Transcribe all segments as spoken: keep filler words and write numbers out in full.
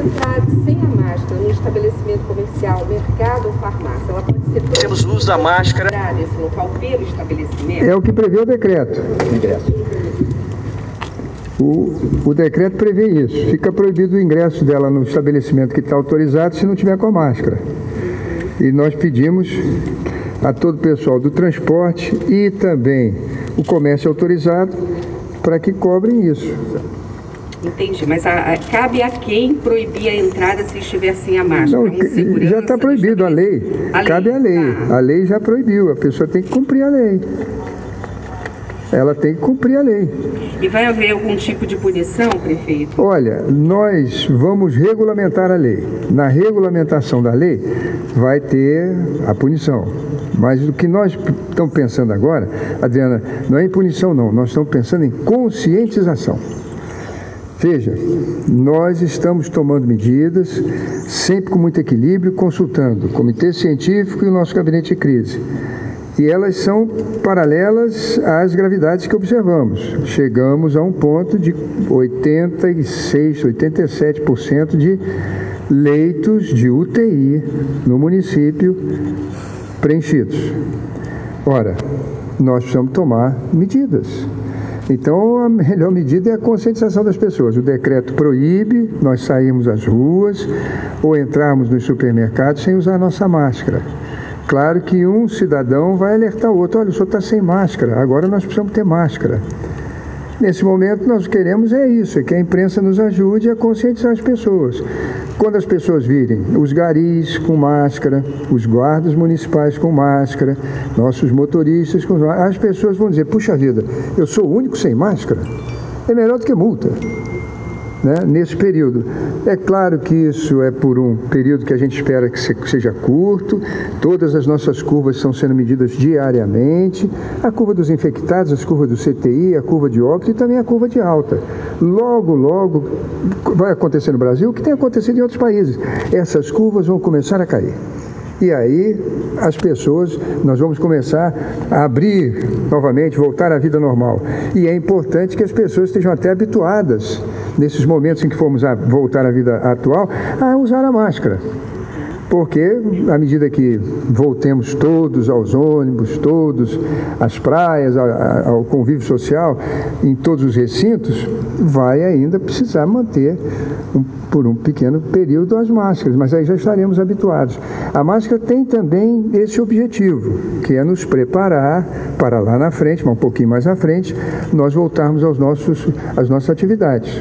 entrar sem a máscara no estabelecimento comercial, mercado ou farmácia, ela pode ser... Temos o uso da máscara. ...nesse local pelo estabelecimento? É o que prevê o decreto. O, o decreto prevê isso. Fica proibido o ingresso dela no estabelecimento que está autorizado se não tiver com a máscara. E nós pedimos a todo o pessoal do transporte e também o comércio autorizado para que cobrem isso. Entendi, mas a, a, cabe a quem proibir a entrada se estiver sem a máscara? Não, um já está proibido a lei. a lei. Cabe a lei. Tá. A lei já proibiu. A pessoa tem que cumprir a lei. Ela tem que cumprir a lei. E vai haver algum tipo de punição, prefeito? Olha, nós vamos regulamentar a lei. Na regulamentação da lei vai ter a punição. Mas o que nós estamos pensando agora, Adriana, não é em punição não, nós estamos pensando em conscientização. Veja, nós estamos tomando medidas, sempre com muito equilíbrio, consultando o Comitê Científico e o nosso Gabinete de Crise. E elas são paralelas às gravidades que observamos. Chegamos a um ponto de oitenta e seis, oitenta e sete por cento de leitos de U T I no município preenchidos. Ora, nós precisamos tomar medidas. Então, a melhor medida é a conscientização das pessoas. O decreto proíbe nós sairmos às ruas ou entrarmos nos supermercados sem usar a nossa máscara. Claro que um cidadão vai alertar o outro, olha, o senhor está sem máscara, agora nós precisamos ter máscara. Nesse momento, nós queremos é isso, é que a imprensa nos ajude a conscientizar as pessoas. Quando as pessoas virem os garis com máscara, os guardas municipais com máscara, nossos motoristas com máscara, as pessoas vão dizer, puxa vida, eu sou o único sem máscara? É melhor do que multa. Né, nesse período. É claro que isso é por um período que a gente espera que seja curto, todas as nossas curvas estão sendo medidas diariamente, a curva dos infectados, as curvas do C T I, a curva de óbito e também a curva de alta. Logo, logo vai acontecer no Brasil o que tem acontecido em outros países. Essas curvas vão começar a cair. E aí, as pessoas, nós vamos começar a abrir novamente, voltar à vida normal. E é importante que as pessoas estejam até habituadas, nesses momentos em que formos a voltar à vida atual, a usar a máscara. Porque, à medida que voltemos todos aos ônibus, todos às praias, ao convívio social, em todos os recintos, vai ainda precisar manter, um, por um pequeno período, as máscaras, mas aí já estaremos habituados. A máscara tem também esse objetivo, que é nos preparar para lá na frente, mas um pouquinho mais à frente, nós voltarmos aos nossos, às nossas atividades.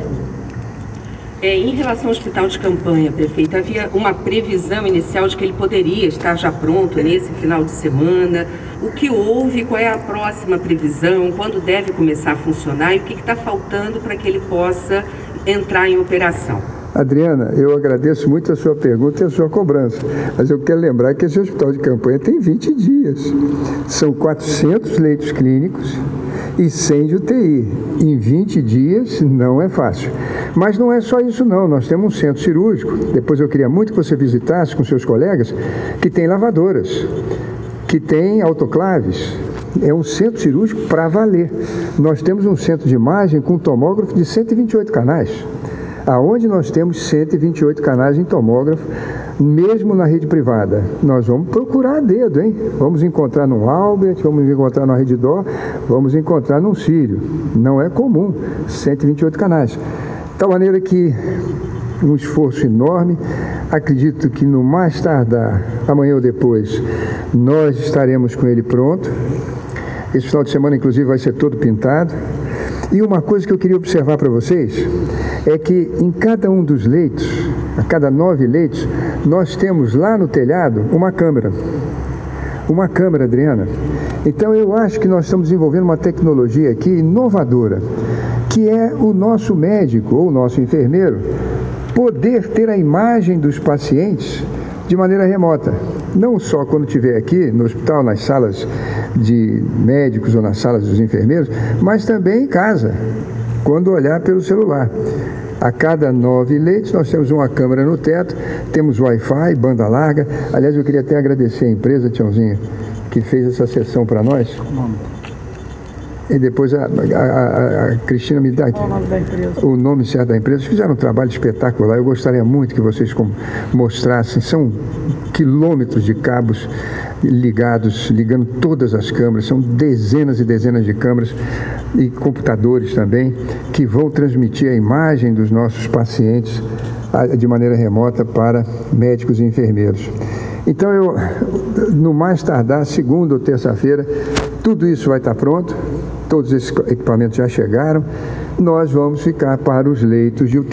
É, em relação ao hospital de campanha, prefeito, havia uma previsão inicial de que ele poderia estar já pronto nesse final de semana. O que houve? Qual é a próxima previsão? Quando deve começar a funcionar? E o que está faltando para que ele possa entrar em operação? Adriana, eu agradeço muito a sua pergunta e a sua cobrança, mas eu quero lembrar que esse hospital de campanha tem vinte dias. São quatrocentos leitos clínicos e cem de U T I. Em vinte dias não é fácil. Mas não é só isso não, nós temos um centro cirúrgico, depois eu queria muito que você visitasse com seus colegas, que tem lavadoras, que tem autoclaves. É um centro cirúrgico para valer. Nós temos um centro de imagem com tomógrafo de cento e vinte e oito canais. Aonde nós temos cento e vinte e oito canais em tomógrafo, mesmo na rede privada. Nós vamos procurar a dedo, hein? Vamos encontrar num Albert, vamos encontrar na Rede Dó, vamos encontrar num Sírio. Não é comum, cento e vinte e oito canais. De tal maneira que um esforço enorme, acredito que no mais tardar, amanhã ou depois, nós estaremos com ele pronto. Esse final de semana, inclusive, vai ser todo pintado. E uma coisa que eu queria observar para vocês é que em cada um dos leitos, a cada nove leitos, nós temos lá no telhado uma câmera. Uma câmera, Adriana. Então eu acho que nós estamos desenvolvendo uma tecnologia aqui inovadora, que é o nosso médico ou o nosso enfermeiro poder ter a imagem dos pacientes de maneira remota. Não só quando estiver aqui no hospital, nas salas de médicos ou nas salas dos enfermeiros, mas também em casa, quando olhar pelo celular. A cada nove leitos nós temos uma câmera no teto, temos Wi-Fi, banda larga. Aliás, eu queria até agradecer a empresa, Tiãozinho, que fez essa sessão para nós. E depois a, a, a Cristina me dá o nome da empresa. O nome certo da empresa. Fizeram um trabalho espetacular. Eu gostaria muito que vocês mostrassem. São quilômetros de cabos ligados, ligando todas as câmeras. São dezenas e dezenas de câmeras e computadores também, que vão transmitir a imagem dos nossos pacientes de maneira remota para médicos e enfermeiros. Então, eu, no mais tardar, segunda ou terça-feira, tudo isso vai estar pronto, todos esses equipamentos já chegaram, nós vamos ficar para os leitos de U T I.